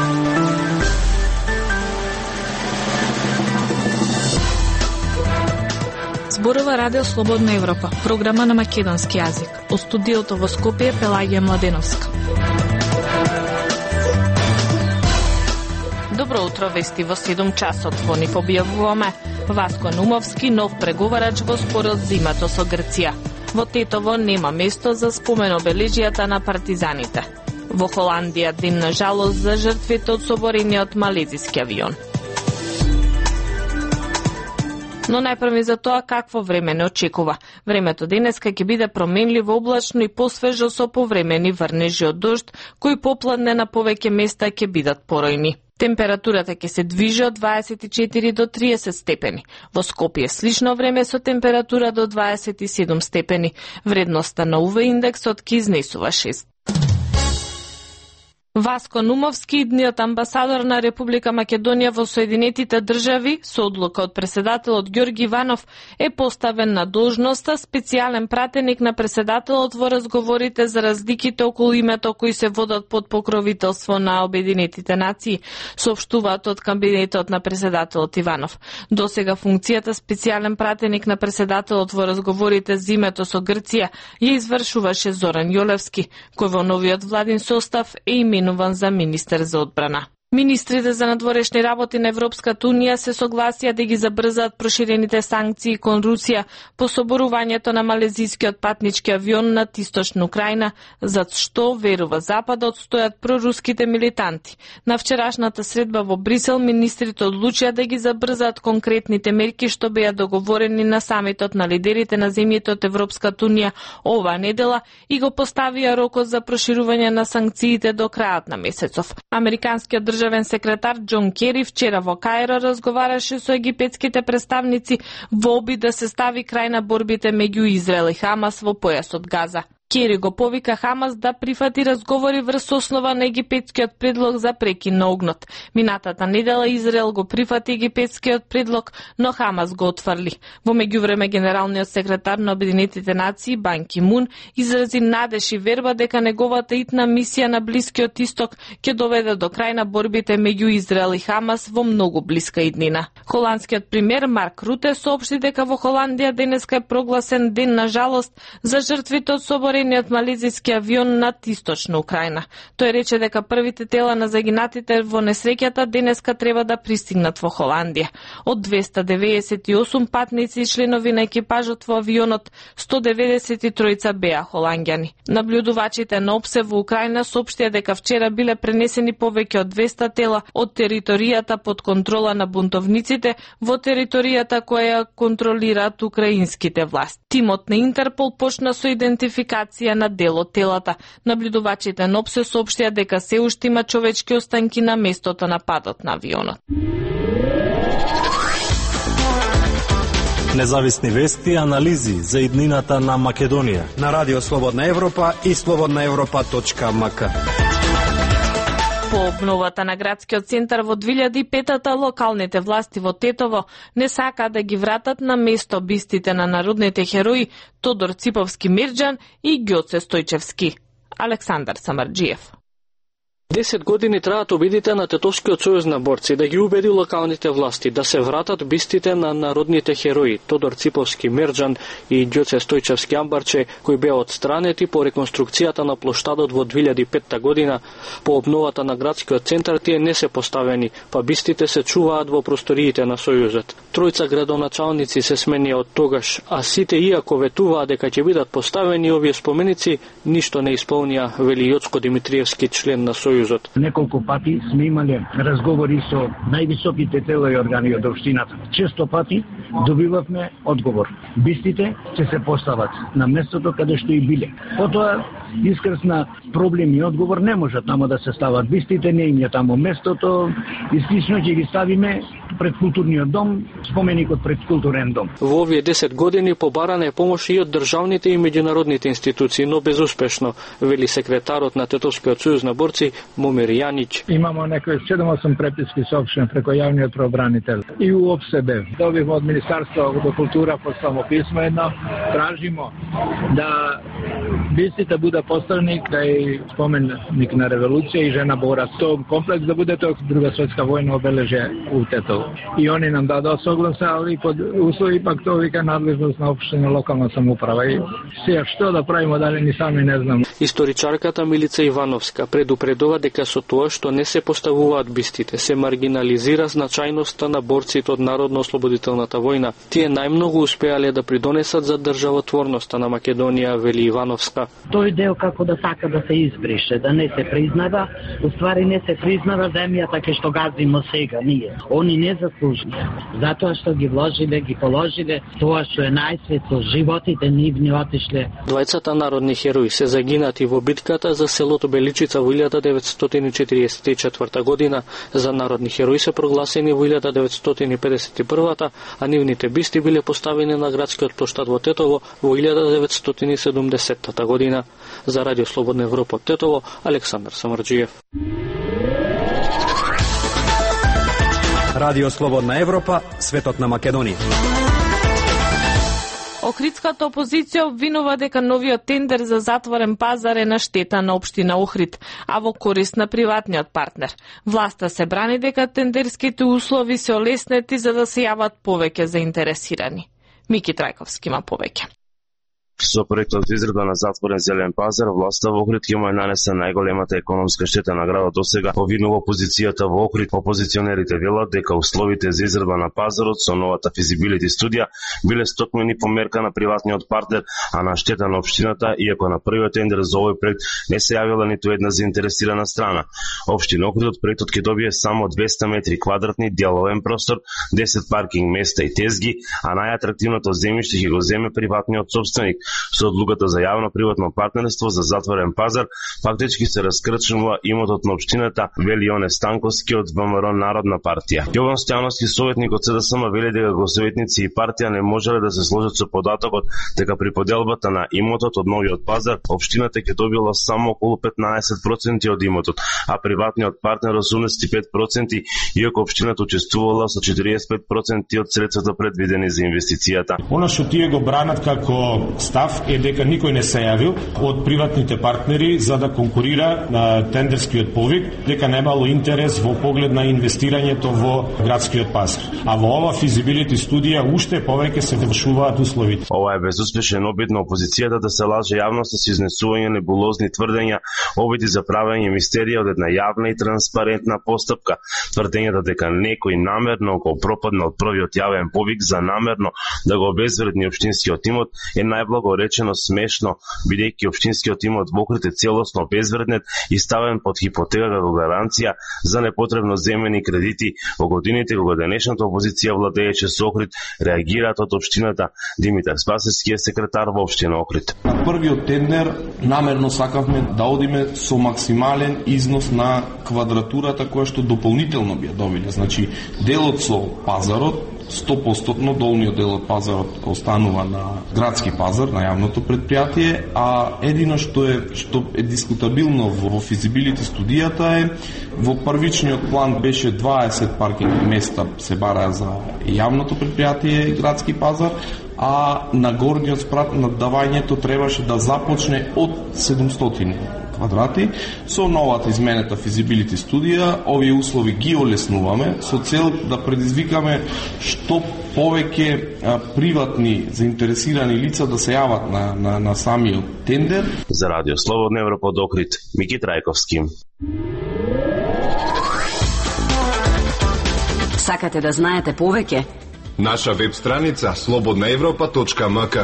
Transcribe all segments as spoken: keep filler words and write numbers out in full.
Зборува Радио Слободна Европа, програма на македонски јазик. Од студиото во Скопје Пелагија Младеновска. Добро утро, вести во седум часот. Во ни објавуваме Васко Нумовски, нов преговарач во спорот зимато со Грција. Во Тетово нема место за спомен обележијата на партизаните. Во Холандија ден на жалост за жртвите од соборениот малезиски авион. Но најпрви за тоа какво време не очекува. Времето денеска ќе биде променливо облачно и посвежо со повремени врнежи од дожд, кои попладне на повеќе места ќе бидат поројни. Температурата ќе се движи од дваесет и четири до триесет степени. Во Скопје слично време со температура до дваесет и седум степени. Вредноста на УВ индексот ќе изнесува шест. Васко Нумовски, идниот амбасадор на Република Македонија во Соединетите држави, со одлука од преседателот Ѓорги Иванов, е поставен на должноста специјален пратеник на преседателот во разговорите за разликите околу името кои се водат под покровителство на Обединетите нации, соопштуваат од кабинетот на преседателот Иванов. Досега функцијата специјален пратеник на преседателот во разговорите за името со Грција ја извршуваше Зоран Јолевски, кој во новиот владин состав е именуван за министер за одбрана. Министрите за надворешни работи на Европската унија се согласија да ги забрзаат проширените санкции кон Русија по соборувањето на малезискиот патнички авион над источна Украина, за што, верува Западот, стојат проруските милитанти. На вчерашната средба во Брисел министрите одлучија да ги забрзаат конкретните мерки што беа договорени на самитот на лидерите на земјите од Европската унија оваа недела и го поставија рокот за проширување на санкциите до крајот на месецов. Американскиот државен секретар Џон Кери вчера во Каиро разговараше со египетските представници во обид да се стави крај на борбите меѓу Израел и Хамас во појасот Газа. Кери го повика Хамас да прифати разговори врз основа на египетскиот предлог за прекин на огнот. Минатата недела Израел го прифати египетскиот предлог, но Хамас го отфрли. Во меѓувреме генералниот секретар на Обединетите нации Бан Ки Мун изрази надеж и верба дека неговата итна мисија на Блискиот исток ќе доведе до крај на борбите меѓу Израел и Хамас во многу блиска иднина. Холандскиот премиер Марк Руте соопшти дека во Холандија денеска е прогласен ден на жалост за жртвите од соборениот малезиски авион над источна Украина. Тој рече дека првите тела на загинатите во несреќата денеска треба да пристигнат во Холандија. Од двеста деветдесет и осум патници и членови на екипажот во авионот, сто деветдесет и тројца беа холанѓани. Наблюдувачите на ОПСЕ во Украина соопштија дека вчера биле пренесени повеќе од двеста тела од територијата под контрола на бунтовниците во територијата која контролираат украинските власти. Тимот на Интерпол почна со идентификација на дел од телата. Наблюдувачите на ОПСЕ соопштија дека се уште има човечки останки на местото на падот на авионот. Независни вести и анализи за иднината на Македонија на Радио Слободна Европа и слободна европа точка ем ка. По обновата на градскиот центар во две илјади и пета локалните власти во Тетово не сакаат да ги вратат на место бистите на народните херои Тодор Циповски Мерџан и Ѓоце Стојчевски. Александар Самарџиев. Десет години траат обидите на Тетовскиот сојуз на борци да ги убеди локалните власти да се вратат бистите на народните херои Тодор Циповски Мерџан и Ѓоце Стојчевски Амбарче, кои беа отстранети по реконструкцијата на плоштадот во две илјади и пета година. По обновата на градскиот центар тие не се поставени, па бистите се чуваат во просториите на сојузот. Тројца градоначалници се сменија од тогаш, а сите иако ветуваа дека ќе бидат поставени овие споменици, ништо не исполнија, вели Јоцко Димитриевски, член на сојузот. Неколку пати сме имале разговори со највисоките тела и органи од општината. Често пати добивавме одговор. Бистите ќе се постават на местото каде што и биле. Потоа искрсна проблем и одговор не можат тамо да се стават бистите, не им е тамо местото и слично ќе ги ставиме пред културниот дом, споменикот пред културен дом. Во овие десет години побарана е помош и од државните и меѓународните институции, но безуспешно, вели секретарот на Тетовскиот сојуз на борци Момир Јанич. Имамо некои седум-осум преписки соопштени преку јавниот правобранител и у ОПСБ. Добивме од Министерството до култура по само писмо едно, тражимо да бистите буде поставени кај споменик на револуција и жена бора. Тоа комплекс да буде тоа Друга светска војна обележје у Тетово. И они нам дадоа согласа, али под услови пак тоа вика надлежност на општина локална самоуправа. И сега што да правиме, дали ни сами не знам. Историчарката Милица Ивановска предупредува дека со тоа што не се поставуваат бистите, се маргинализира значајноста на борците од Народно-ослободителната војна. Тие најмногу успеале да придонесат за државотворноста на Македонија, вели Ивановска. Тој дел како да сака да се избрише, да не се признава, уствари не се признава земјата кај што газимо сега ние. Они не заслужили. Затоа што ги вложиле, ги положиле, тоа што е најсветло, животите нивни отишле. Двајцата народни херои се загинати во битката за селото Беличица во илјада деветстотини и четиридесет и четврта година. За народни херои се прогласени во илјада деветстотини и педесет и прва, а нивните бисти биле поставени на градскиот плоштад во Тетово во илјада деветстотини и седумдесетта година. За Радио Слободна Европа од Тетово, Александар Самарџиев. Радио Слободна Европа, светот на Македонија. Охридската опозиција обвинува дека новиот тендер за затворен пазар е на штета на општина Охрид, а во корист на приватниот партнер. Власта се брани дека тендерските услови се олеснети за да се јават повеќе заинтересирани. Мики Трајковски има повеќе. Со проектот за изградба на затворен зелен пазар, власта во Охрид ќе му е нанесена најголемата економска штета на градот досега, обвинува опозицијата во Охрид. Опозиционерите велат дека условите за изградба на пазарот со новата физибилити студија биле стокмени по мерка на приватниот партнер, а на штета на општината, иако на првиот тендер за овој проект не се јавила ниту една заинтересирана страна. Општина Охрид од проектот ќе добие само двесте метри квадратни деловен простор, десет паркинг места и тезги, а најатрактивното земјиште ќе го земе приватниот собственик. Со одлуката за јавно-приватно партнерство за затворен пазар, фактички се раскрчнува имотот на општината, вели Јоне Станковски од ВМРО Народна партија. Јован Стојановски, советник од СДСМ, вели дека го советници и партија не можеле да се сложат со податокот дека при поделбата на имотот од новиот пазар, општината ќе добила само околу петнаесет проценти од имотот, а приватниот партнер осумдесет и пет проценти, иако општината учествувала со четиридесет и пет проценти од средствата предвидени за инвестицијата. Она што тие го бранат како став е дека никој не се јавил од приватните партнери за да конкурира на тендерскиот повик, дека немало интерес во поглед на инвестирањето во градскиот пазар. А во ова физибилити студија уште повеќе се влушуваат условите. Ова е безуспешен обид на опозицијата да се лаже јавноста со изнесување небулозни тврдења, обиди за правење мистерија од една јавна и транспарентна постапка. Тврдењата дека некој намерно го пропаднал првиот јавен повик за намерно да го обезвредни општинскиот имот е најблаго речено смешно, бидејќи општинскиот имот во Охрид е целосно безвреднет и ставен под хипотека како гаранција за непотребно земени кредити во годините кога денешната опозиција владееше со Охрид, реагираат од општината. Димитар Спасевски е секретар во општина Охрид. На првиот тендер намерно сакавме да одиме со максимален износ на квадратурата која што дополнително би ја добиле. Значи, делот со пазарот сто проценти долниот дел од пазарот останува на градски пазар, на јавното предпријатие, а едино што е што е дискутабилно во, во физибилити студијата е во првичниот план беше дваесет паркинг места се бараа за јавното предпријатие градски пазар, а на горниот спрат на давањето требаше да започне од седумстотини квадрати. Со новата изменета физибилити студија, овие услови ги олеснуваме со цел да предизвикаме што повеќе а, приватни заинтересирани лица да се јават на, на, на самиот тендер. За Радио Слободна Европа од Охрид, Мики Трајковски. Сакате да знаете повеќе? Наша веб страница слободна европа точка ем ка.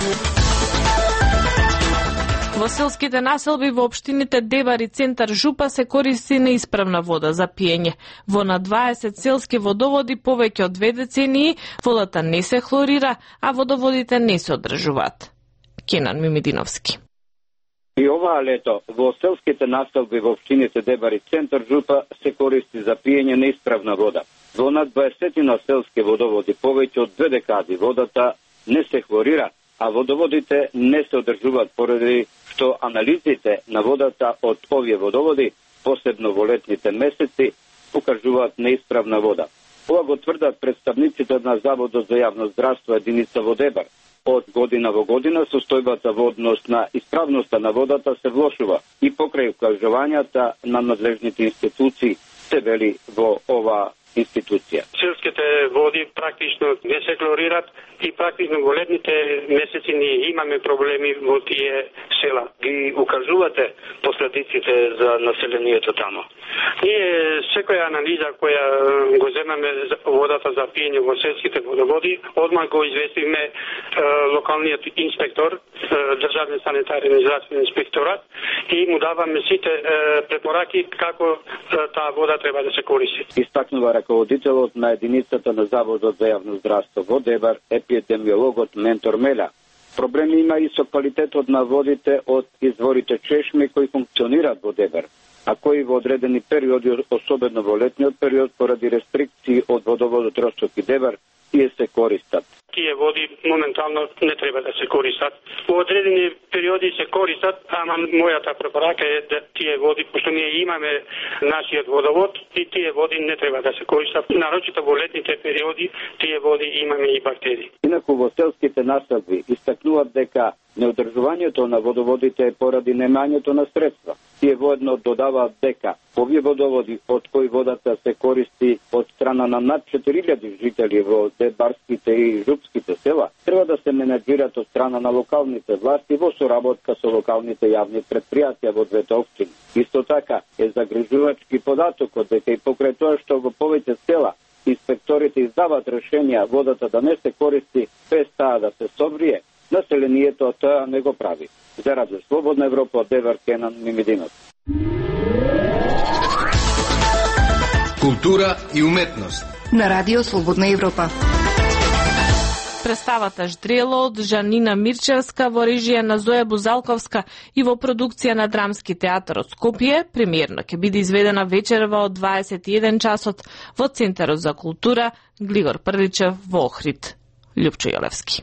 Во селските населби во општините Дебар и центар Жупа се користи неисправна вода за пиење. Во на дваесет селски водоводи повеќе од две децении водата не се хлорира, а водоводите не се одржуваат. Кенан Мимидиновски. И оваа лето во селските населби во општините Дебар и центар Жупа се користи за пиење неисправна вода. Во на дваесетина селски водоводи повеќе од две декади водата не се хлорира, а водоводите не се одржуваат поради што анализите на водата од овие водоводи, посебно во летните месеци, покажуваат неисправна вода. Ова го тврдат представниците на Заводот за јавно здравство единица во Дебар. од година во година состојбата во однос на исправноста на водата се влошува и покрај укажувањата на надлежните институции се вели во ова институција. Селските води практично не се хлорират и практично во летните месеци ние имаме проблеми во тие села. Ги укажувате последиците за населението тамо. Ние секоја анализа која го земаме за водата за пиење во селските водоводи, одмah го известивме е, локалниот инспектор, е, државен санитарен и здравствен инспекторат и му даваме сите е, препораки како е, таа вода треба да се користи. Истакнува раководителот на единицата на Заводот за јавно здравство во Дебар, епидемиологот Ментор Меля. Проблеми има и со квалитетот на водите од изворите чешми кои функционираат во Дебар, а кои во одредени периоди, особено во летниот период, поради рестрикции од водоводот Росток и Дебар, тие се користат. Тие води моментално не треба да се користат. Во одредени периоди се користат, ама мојата препорака е да тие води, пошто ние имаме нашиот водовод и тие води не треба да се користат. Нарочито во летните периоди тие води имаме и бактерии. Инаку во селските населби истакнуваат дека неодржувањето на водоводите е поради немањето на средства. Тие воедно додаваат дека овие водоводи од кои водата се користи од страна на над четири илјади жители во дебарските и жупските села, треба да се менеджират од страна на локалните власти во соработка со локалните јавни претпријатија во двете општини. Исто така е загрижувачки податокот дека и покрај тоа што во повеќе села инспекторите издаваат решенија водата да не се користи без таа да се собрие, населението тоа не го прави. За Радио Слободна Европа од Девар, Кенан Мимидинов. Култура и уметност на Радио Слободна Европа. Представата Ждрело од Жанина Мирчевска во режија на Зоја Бузалковска и во продукција на Драмски театар од Скопје премиерно ќе биде изведена вечерва од дваесет и еден часот во Центарот за култура Глигор Прличев во Охрид. Љупчо Јолевски.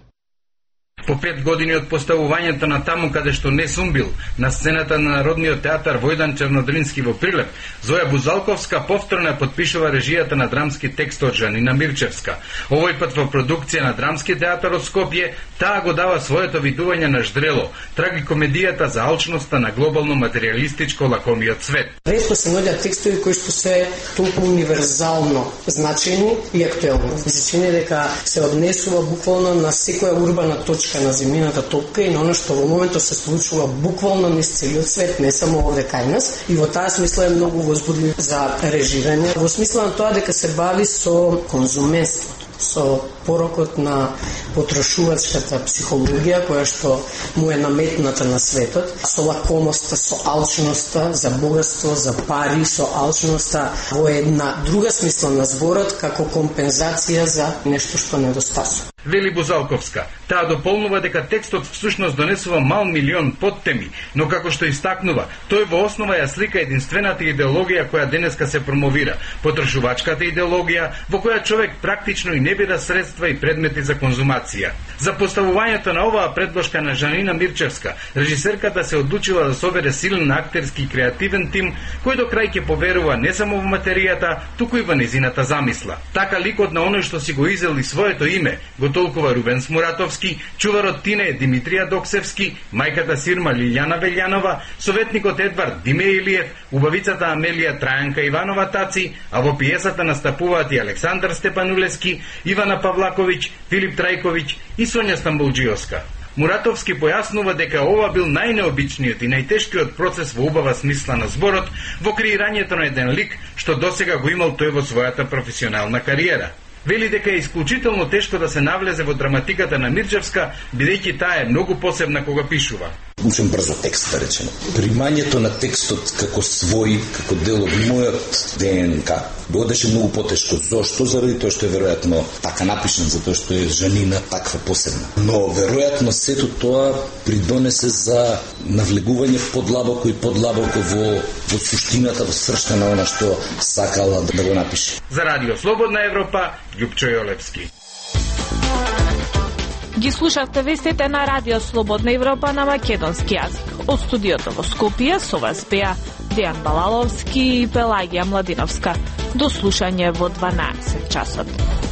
По пет години од поставувањето на таму каде што не сум бил, на сцената на Народниот театар Војдан Чернодрински во Прилеп, Зоја Бузалковска повторно подпишува режијата на драмски текст од Жанина Мирчевска. Овој пат во продукција на Драмски театар од Скопје, таа го дава своето видување на Ждрело, трагикомедијата за алчноста на глобално материјалистичко лакомиот свет. Ретко се наоѓаат текстови кои што се толку универзално значени и актуелни. Значение дека се однесува буквално на секоја урбана точка на земјината топка и на оно што во моментот се случува буквално низ целиот свет, не само овде кај нас. И во таа смисла е многу возбудлив за режирање. Во смисла на тоа дека се бави со конзуменството, со порокот на потрошувачката психологија која што му е наметната на светот, со лакомоста, со алчноста за богатство, за пари, со алчноста во една друга смисла на зборот како компензација за нешто што недостасува. Вели Бузалковска, таа дополнува дека текстот всушност донесува мал милион подтеми, но како што истакнува, тој во основа ја слика единствената идеологија која денеска се промовира, потрошувачката идеологија во која човек практично и не бира средства и предмети за конзумација. За поставувањето на оваа предложка на Жанина Мирчевска, режисерката се одлучила да собере силен актерски и креативен тим, кој до крај ќе поверува не само во материјата, туку и во незината замисла. Така ликот на оној што си го изели своето име, го толкува Рубен Смуратовски, чуварот Тине Димитрија Доксевски, мајката Сирма Лилјана Велјанова, советникот Едвард Диме Илиев, убавицата Амелија Трајанка Иванова Таци, а во пиесата настапуваат и Александар Степанулески, Ивана Павлаковиќ, Филип Трајковиќ и Сонја Стамбулџиовска. Муратовски појаснува дека ова бил најнеобичниот и најтешкиот процес во убава смисла на зборот во креирањето на еден лик што досега го имал тој во својата професионална кариера. Вели дека е исклучително тешко да се навлезе во драматиката на Мирчевска, бидејќи таа е многу посебна кога пишува. Учам брзо текст, да речеме. Примањето на текстот како свој, како дел од мојот ДНК, одеше многу потешко. Зошто? Заради тоа што е веројатно така напишан, затоа што е Жанина таква посебна. Но веројатно сето тоа придонесе за навлегување подлабоко и подлабоко во, во суштината, во сршта на она што сакала да го напише. За Радио Слободна Европа, Љупчо Јолевски. Ги слушавте вестите на Радио Слободна Европа на македонски јазик. Од студиото во Скопје со вас беа Дејан Балаловски и Пелагија Младиновска. До слушање во дванаесет часот.